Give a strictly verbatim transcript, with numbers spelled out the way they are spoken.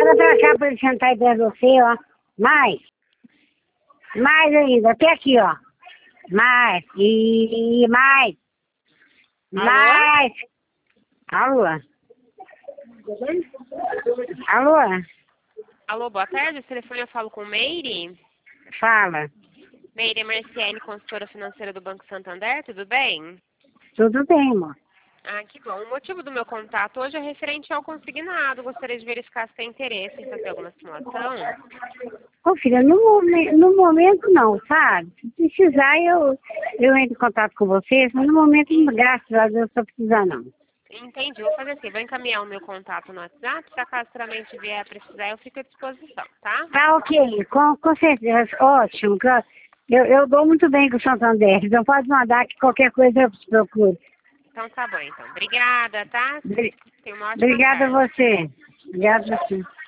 Chega pra cá pra ele sentar aí perto de você, ó. Mais. Mais ainda. Até aqui, ó. Mais. E mais. Alô? Mais. Alô? Alô? Alô, boa tarde. Esse telefone eu falo com Meire. Fala. Meire é Marciane, consultora financeira do Banco Santander, tudo bem? Tudo bem, amor. Ah, que bom. O motivo do meu contato hoje é referente ao consignado. Gostaria de verificar se tem interesse em fazer alguma simulação. Ô, filha, no, momen- no momento não, sabe? Se precisar, eu, eu entro em contato com vocês, mas no momento, graças a Deus, eu estou precisando, não. Entendi. Vou fazer assim, vou encaminhar o meu contato no WhatsApp. Se acaso futuramente vier a precisar, eu fico à disposição, tá? Tá ok, com, com certeza, ótimo. que Eu, eu dou muito bem com o Santander, então pode mandar que qualquer coisa eu te procuro. Então tá bom, então. Obrigada, tá? Bri- Tenha uma ótima Obrigada a tarde. você. Obrigada a você.